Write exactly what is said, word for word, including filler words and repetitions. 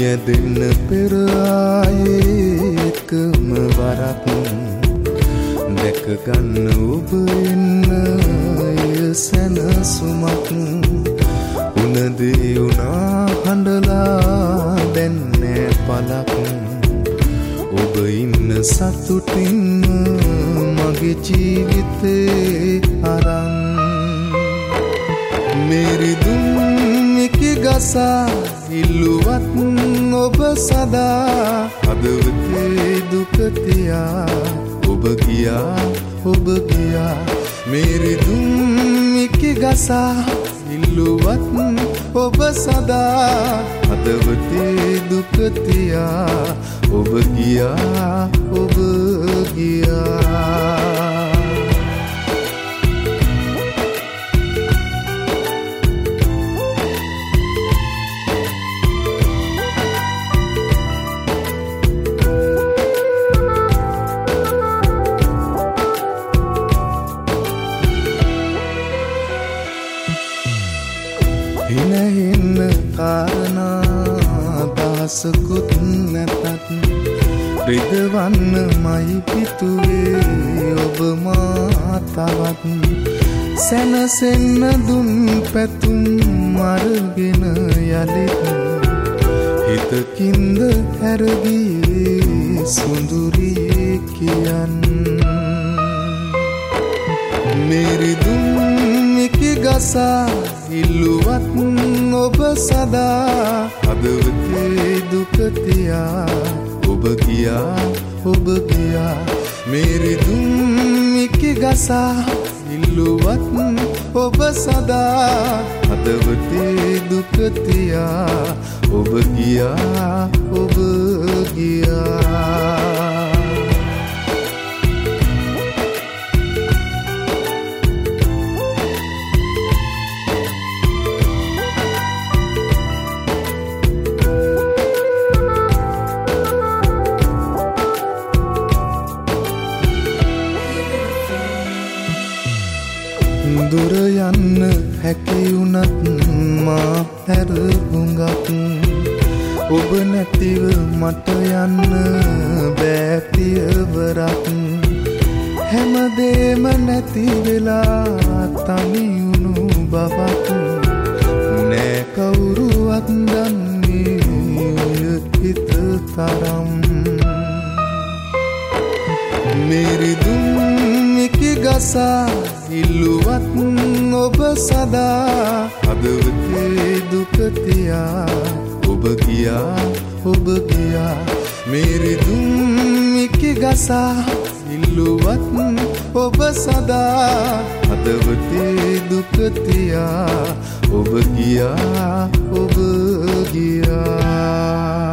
මියැදෙන්න පෙර ආයේ එකම වරක් දැක ගන්න ඔබ එන්න එය සැනසුමක් උනදේ උනා හඬලා දැන් නෑ පලක් ඔබ ඉන්න සතුටින් මගේ ජීවිතේ අරන් මෙරිදුම් මිකි ගසා ඉල්ලුවත් ඔබ සදා හදවතේ දුක තියා ඔබ ගියා ඔබ ගියා මෙරිදුම් මිකි ගසා ඉල්ලුවත් ඔබ සදා හදවතේ දුක තියා ඔබ ගියා ඔබ ගියා හිනහින්න කාරණා දහසකුත් නැතත් රිදවන්න මයි පිතුවේ ඔබ මා තවත් සැනසෙන්න දුන් පැතුම් අරගෙන යලිත් හිතකින්ද හැරගියේ සුඳුරියේ කියන්න මෙරිදුම් මිකි ගසා ඉල්ලුවත් ඔබ සදා හදවතේ දුක තියා ඔබ ගියා ඔබ ගියා මෙරිදුම් මිකි ගසා ඉල්ලුවත් ඔබ සදා හදවතේ දුක තියා ඔබ ගියා ඔබ ගියා දුර යන්න හැකි වුණත් මා හැර හුඟක් ඔබ නැතිව මට යන්න බෑ පියවරක් හැමදේම නැති වෙලා තනි වුණු බවක් නෑ කවුරුවත් දන්නේ ඔය හිත තරම් මෙරිදුම් මිකි ගසා ඉල්ලුවත් ඔබ සදා හදවතේ දුක තියා ඔබ ගියා ඔබ ගියා මෙරිදුම් මිකි ගසා ඉල්ලුවත් ඔබ සදා හදවතේ දුක තියා ඔබ ගියා ඔබ ගියා